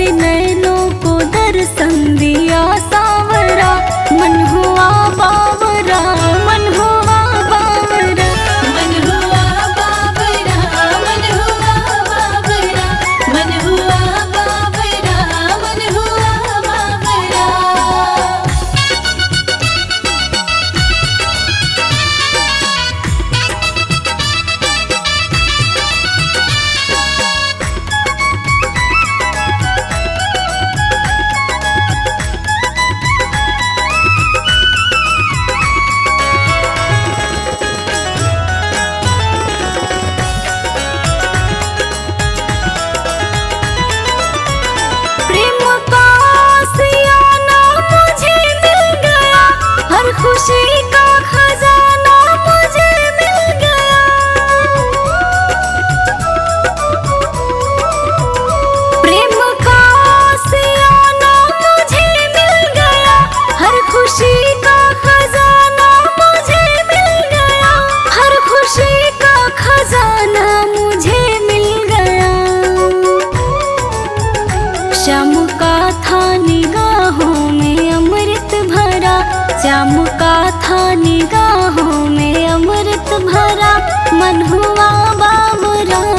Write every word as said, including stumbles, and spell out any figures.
नैनों को दर्शन दिया सांवरा, मन हुआ बावरा, मन हुआ बावरा, मन हुआ बावरा, मन हुआ बावरा, मन हुआ बावरा, मन हुआ बावरा। प्रेम का सियाना मुझे मिल गया, हर खुशी का खजाना मुझे मिल गया। प्रेम का सियाना मुझे मिल गया, हर खुशी का खजाना मुझे मिल गया, हर खुशी का खजाना मुझे मिल गया। श्याम का था निगाहों में अमृत भरा, श्याम का था निगाहों में अमृत भरा, मन हुआ बावरा,